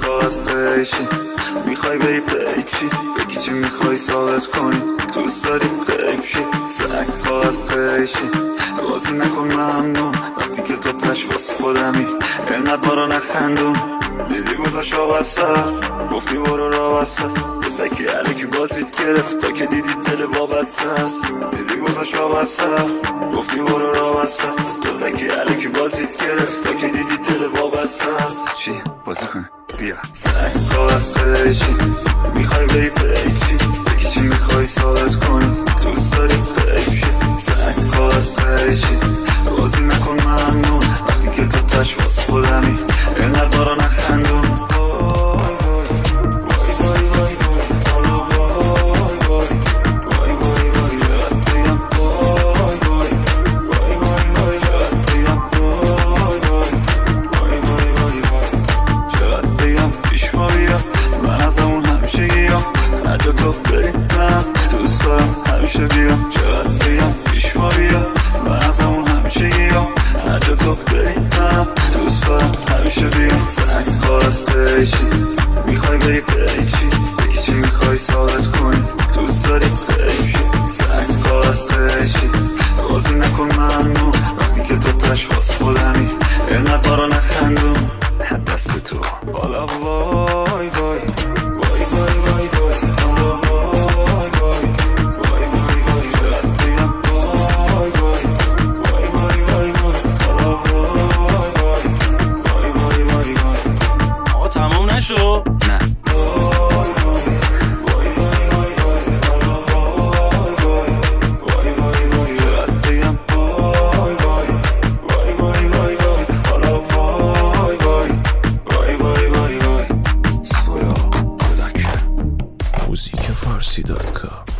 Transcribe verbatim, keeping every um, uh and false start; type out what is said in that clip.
کاغذ پیشی میخوای بری پیچی بگی چی میخوای ثابت کنی دوست داری غیب شی سنگ کاغذ پیشی بازی نکن ممنون وقتی که تو تش واسه خودمی اینقدر ما رو نخندون دیدی گذاشت آبستر گفتی برو را بستست تو تکی علیکی بازیت گرفت تا که دیدی دل وابسته است دیدی گذاشت آبستر گفتی برو را بستست تو تکی علیکی بازیت گرفت تا که دیدی دل وابسته است چی؟ بازی کنه؟ بیا سنگ کاغذ پیچی میخوای بری پیچی بگی چی میخوای ثابت کنی دوست داری غیب شی سنگ کاغذ پیچی بازی نکن ممنون وقتی که تو تش واسه خودمی اینقدر ما رو نخندون هرجا تو بری منم دوست دارم همیشه بیام چقدر بگم پیش ما بیا من از همون همیشه گیام هرجا تو بری منم دوست دارم همیشه بیام سنگ کاغذ پیچی میخوای بری پیچی بگی چی میخوای ثابت کنی دوست داری غیب شی سنگ کاغذ پیچی بازی نکن ممنون وقتی که تو تش واسه خودمی اینقدر ما رو نخندون دست تو بالا وای وای شو نه موزیک فارسی دات کام